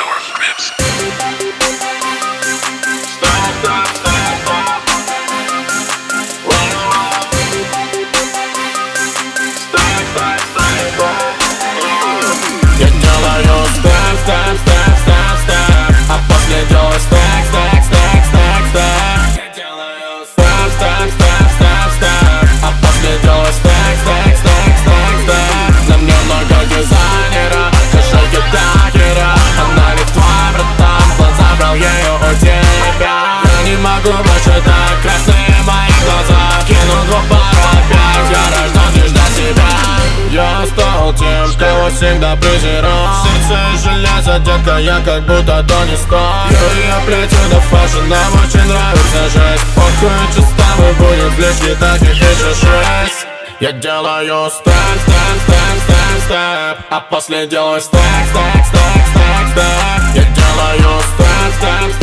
Я делаю степ, степ, степ, степ, степ, а после делаю стек, стек, стек, стек, стек. Я делаю степ, степ, степ, степ, степ, а после делаю стек, стек, стек, стек, стек. На мне много дизайнера, кошельки дагера. Она ведь твой братан, план забрал ее у тебя. Я не могу больше так, красные мои глаза. Кину двух пар опять, я рожден лишь для себя. Я стал тем, кого всегда презирал. Сердце железо, детка, я как будто Тони Старк. Я плетю до фэшн, нам очень нравится жесть. Похуй, что с тобой будет в лишке, таких еще 6. Я делаю степ, степ, степ, степ, степ, а после делаю стек, стек, стек, стек, стек. Я делаю степ, степ,